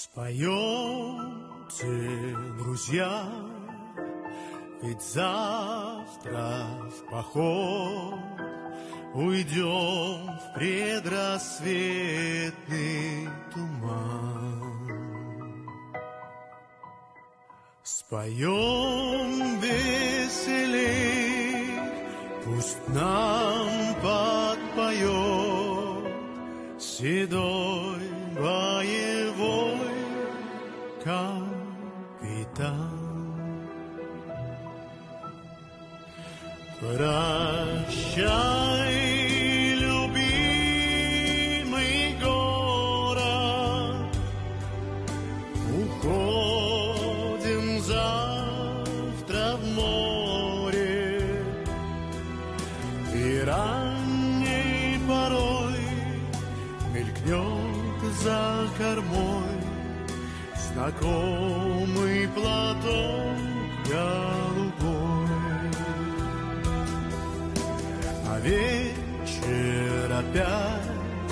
Споемте, друзья, ведь завтра в поход уйдем в предрассветный туман. Споем веселей, пусть нам подпоет седой боевой капитан. Прощай, любимый город, уходим завтра в море, и ранней порой мелькнет за кормой знакомый платок голубой. А вечер опять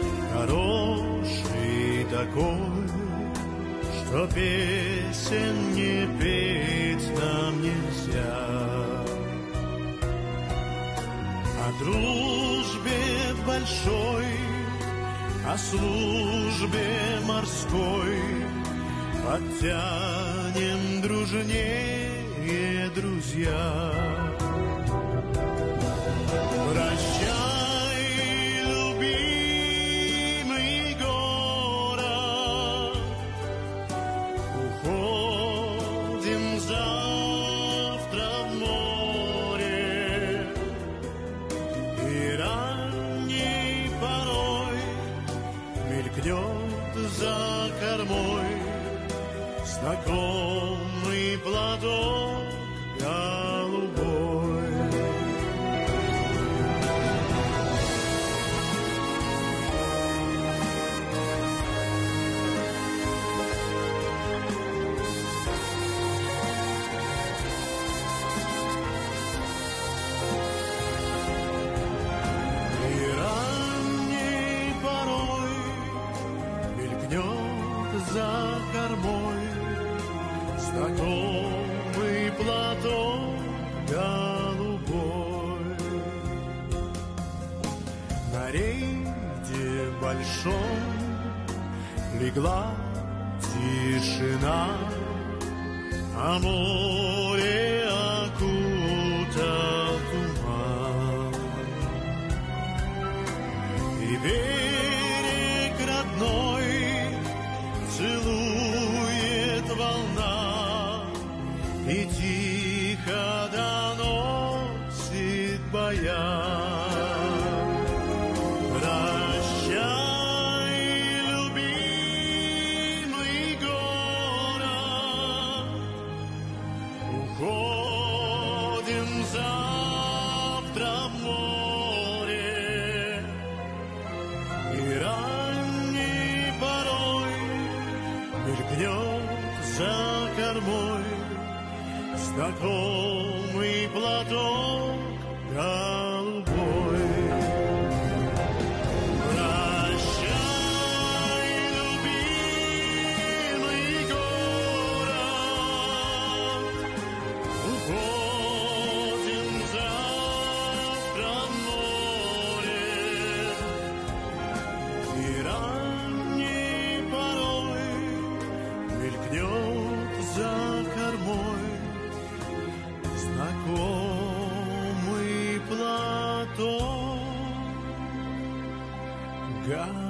хороший такой, что песен не петь нам нельзя. О дружбе большой, о службе морской подтянем дружнее, друзья. Прощай, любимый город, уходим завтра в море, и ранней порой мелькнет за кормой знакомый платок голубой. И ранней порой мелькнет за кормой знакомый платок голубой. На рейде большом легла тишина, а море окутал туман. И берег родной целует волна и тихо доносит баян. Прощай, любимый город, уходим завтра в море, и ранней порой мелькнет за кормой знакомый платок голубой. Прощай, любимый город, уходим завтра в море, и ранней порой мелькнет за кормой знакомый платок голубой.